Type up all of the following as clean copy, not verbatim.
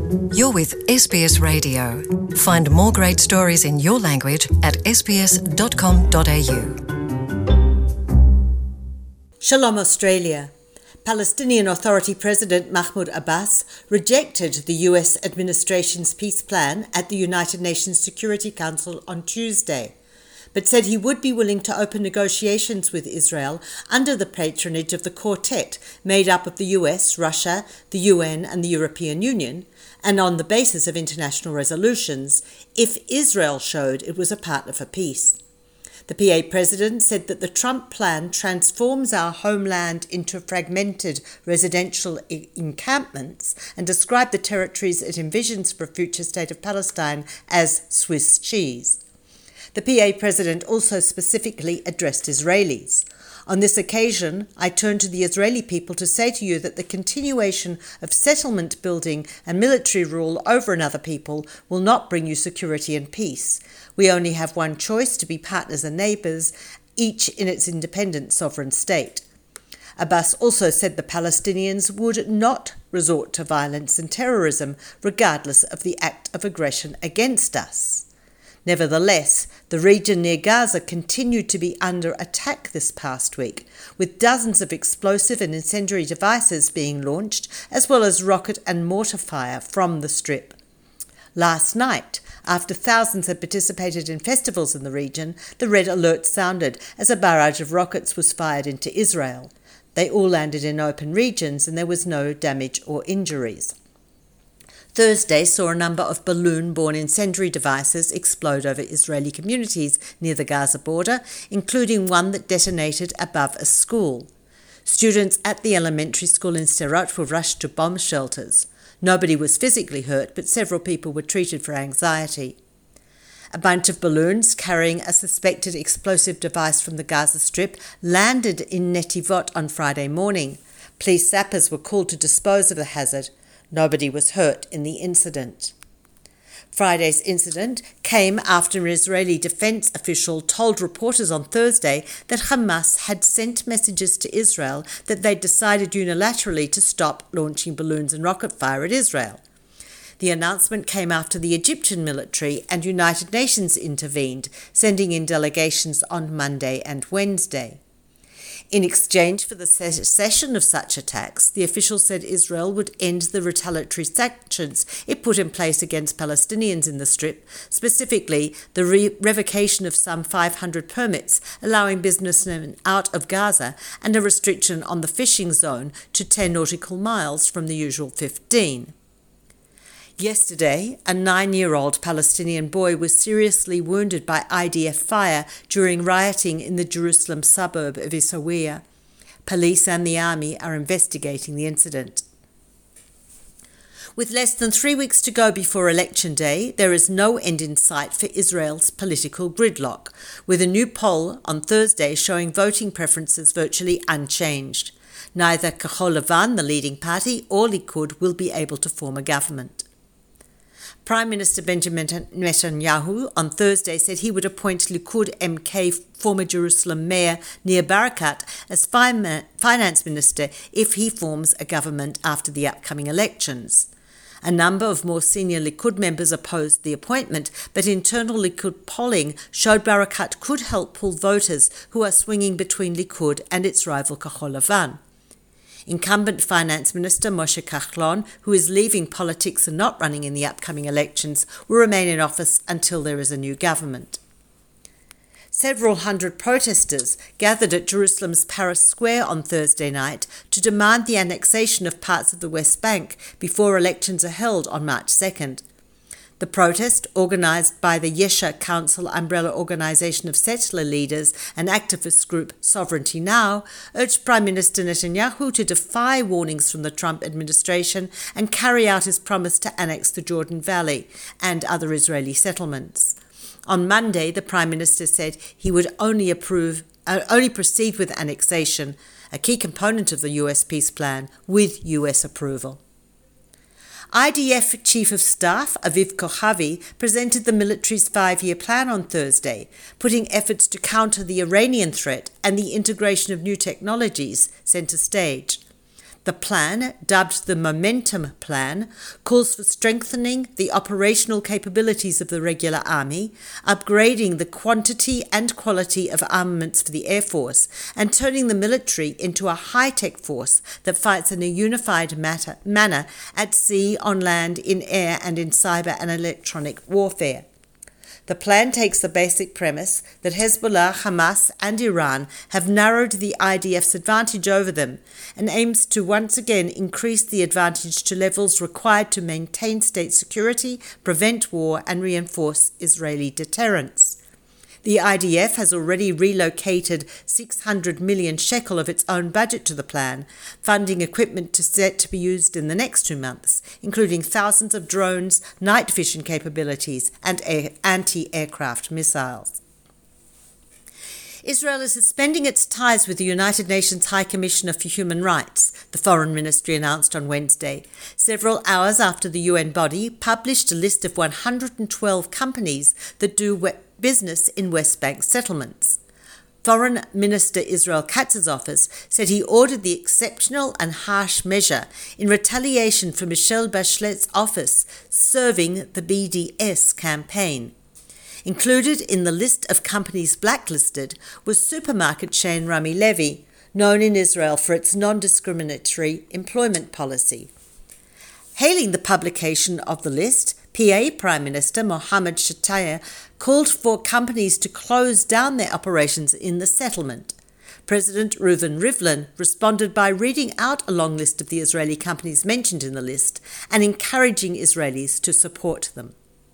You're with SBS Radio. Find more great stories in your language at sbs.com.au. Shalom Australia. Palestinian Authority President Mahmoud Abbas rejected the US administration's peace plan at the United Nations Security Council on Tuesday, but said he would be willing to open negotiations with Israel under the patronage of the Quartet, made up of the US, Russia, the UN and the European Union, and on the basis of international resolutions, if Israel showed it was a partner for peace. The PA president said that the Trump plan transforms our homeland into fragmented residential encampments and described the territories it envisions for a future state of Palestine as Swiss cheese. The PA president also specifically addressed Israelis. On this occasion, I turn to the Israeli people to say to you that the continuation of settlement building and military rule over another people will not bring you security and peace. We only have one choice: to be partners and neighbours, each in its independent sovereign state. Abbas also said the Palestinians would not resort to violence and terrorism, regardless of the act of aggression against us. Nevertheless, the region near Gaza continued to be under attack this past week, with dozens of explosive and incendiary devices being launched, as well as rocket and mortar fire from the Strip. Last night, after thousands had participated in festivals in the region, the red alert sounded as a barrage of rockets was fired into Israel. They all landed in open regions and there was no damage or injuries. Thursday saw a number of balloon-borne incendiary devices explode over Israeli communities near the Gaza border, including one that detonated above a school. Students at the elementary school in Sderot were rushed to bomb shelters. Nobody was physically hurt, but several people were treated for anxiety. A bunch of balloons carrying a suspected explosive device from the Gaza Strip landed in Netivot on Friday morning. Police sappers were called to dispose of the hazard. Nobody was hurt in the incident. Friday's incident came after an Israeli defense official told reporters on Thursday that Hamas had sent messages to Israel that they'd decided unilaterally to stop launching balloons and rocket fire at Israel. The announcement came after the Egyptian military and United Nations intervened, sending in delegations on Monday and Wednesday. In exchange for the cessation of such attacks, the official said Israel would end the retaliatory sanctions it put in place against Palestinians in the Strip, specifically the revocation of some 500 permits allowing businessmen out of Gaza and a restriction on the fishing zone to 10 nautical miles from the usual 15. Yesterday, a 9-year-old Palestinian boy was seriously wounded by IDF fire during rioting in the Jerusalem suburb of Essaouira. Police and the army are investigating the incident. With less than 3 weeks to go before Election Day, there is no end in sight for Israel's political gridlock, with a new poll on Thursday showing voting preferences virtually unchanged. Neither Kahol Lavan, the leading party, or Likud will be able to form a government. Prime Minister Benjamin Netanyahu on Thursday said he would appoint Likud MK former Jerusalem Mayor Nir Barakat as finance minister if he forms a government after the upcoming elections. A number of more senior Likud members opposed the appointment, but internal Likud polling showed Barakat could help pull voters who are swinging between Likud and its rival Kahol Lavan. Incumbent Finance Minister Moshe Kahlon, who is leaving politics and not running in the upcoming elections, will remain in office until there is a new government. Several hundred protesters gathered at Jerusalem's Paris Square on Thursday night to demand the annexation of parts of the West Bank before elections are held on March 2nd. The protest, organised by the Yesha Council umbrella organisation of settler leaders and activist group Sovereignty Now, urged Prime Minister Netanyahu to defy warnings from the Trump administration and carry out his promise to annex the Jordan Valley and other Israeli settlements. On Monday, the Prime Minister said he would only proceed with annexation, a key component of the US peace plan, with US approval. IDF Chief of Staff Aviv Kochavi presented the military's 5-year plan on Thursday, putting efforts to counter the Iranian threat and the integration of new technologies centre stage. The plan, dubbed the Momentum Plan, calls for strengthening the operational capabilities of the regular army, upgrading the quantity and quality of armaments for the Air Force, and turning the military into a high-tech force that fights in a unified manner at sea, on land, in air, and in cyber and electronic warfare. The plan takes the basic premise that Hezbollah, Hamas, and Iran have narrowed the IDF's advantage over them and aims to once again increase the advantage to levels required to maintain state security, prevent war, and reinforce Israeli deterrence. The IDF has already relocated 600 million shekel of its own budget to the plan, funding equipment set to be used in the next 2 months, including thousands of drones, night vision capabilities, and anti-aircraft missiles. Israel is suspending its ties with the United Nations High Commissioner for Human Rights, the Foreign Ministry announced on Wednesday, several hours after the UN body published a list of 112 companies that do business in West Bank settlements. Foreign Minister Israel Katz's office said he ordered the exceptional and harsh measure in retaliation for Michelle Bachelet's office serving the BDS campaign. Included in the list of companies blacklisted was supermarket chain Rami Levy, known in Israel for its non-discriminatory employment policy. Hailing the publication of the list, PA Prime Minister Mohammed Shtayyeh called for companies to close down their operations in the settlement. President Reuven Rivlin responded by reading out a long list of the Israeli companies mentioned in the list and encouraging Israelis to support them.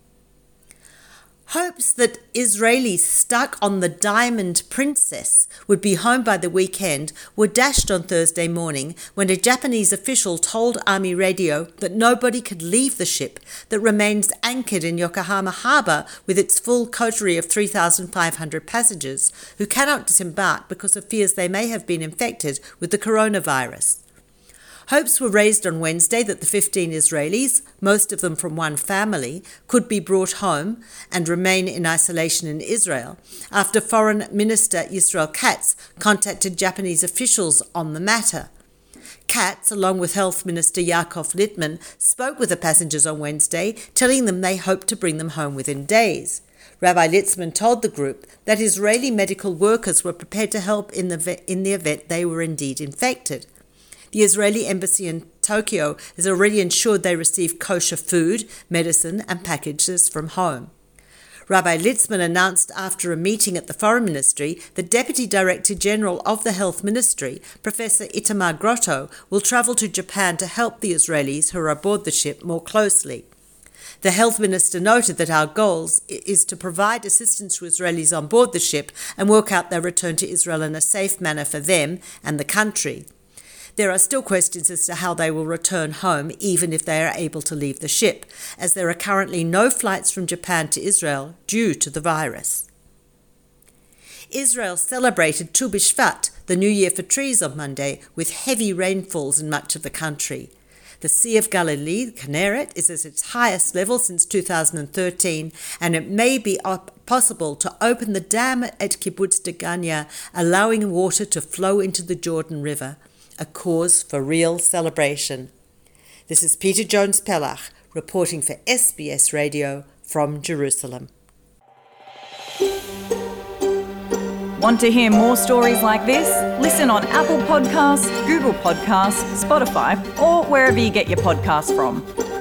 Hopes that Israelis stuck on the Diamond Princess would be home by the weekend were dashed on Thursday morning when a Japanese official told Army Radio that nobody could leave the ship that remains anchored in Yokohama Harbour with its full coterie of 3,500 passengers who cannot disembark because of fears they may have been infected with the coronavirus. Hopes were raised on Wednesday that the 15 Israelis, most of them from one family, could be brought home and remain in isolation in Israel after Foreign Minister Israel Katz contacted Japanese officials on the matter. Katz, along with Health Minister Yaakov Littman, spoke with the passengers on Wednesday, telling them they hoped to bring them home within days. Rabbi Litzman told the group that Israeli medical workers were prepared to help in the event they were indeed infected. The Israeli embassy in Tokyo has already ensured they receive kosher food, medicine, and packages from home. Rabbi Litzman announced after a meeting at the Foreign Ministry that Deputy Director General of the Health Ministry, Professor Itamar Grotto, will travel to Japan to help the Israelis who are aboard the ship more closely. The Health Minister noted that our goal is to provide assistance to Israelis on board the ship and work out their return to Israel in a safe manner for them and the country. There are still questions as to how they will return home, even if they are able to leave the ship, as there are currently no flights from Japan to Israel due to the virus. Israel celebrated Tu B'Shvat, the New Year for trees, on Monday, with heavy rainfalls in much of the country. The Sea of Galilee, Kinneret, is at its highest level since 2013, and it may be possible to open the dam at Kibbutz Degania, allowing water to flow into the Jordan River. A cause for real celebration. This is Peter Jones-Pellach reporting for SBS Radio from Jerusalem. Want to hear more stories like this? Listen on Apple Podcasts, Google Podcasts, Spotify, or wherever you get your podcasts from.